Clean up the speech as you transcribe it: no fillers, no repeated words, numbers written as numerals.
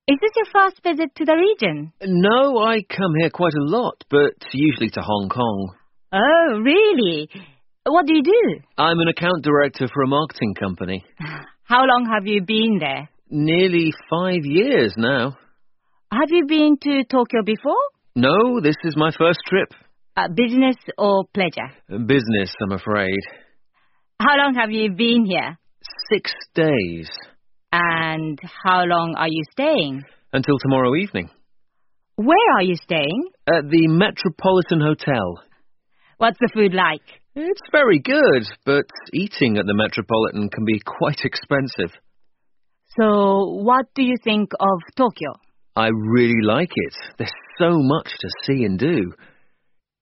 Is this your first visit to the region? No, I come here quite a lot, but usually to Hong Kong. Oh, really? What do you do? I'm an account director for a marketing company. How long have you been there? Nearly 5 years now. Have you been to Tokyo before? No, this is my first trip. Business or pleasure? Business, I'm afraid. How long have you been here? 6 days. And how long are you staying? Until tomorrow evening. Where are you staying? At the Metropolitan Hotel. What's the food like? It's very good, but eating at the Metropolitan can be quite expensive. So, what do you think of Tokyo? I really like it. There's so much to see and do.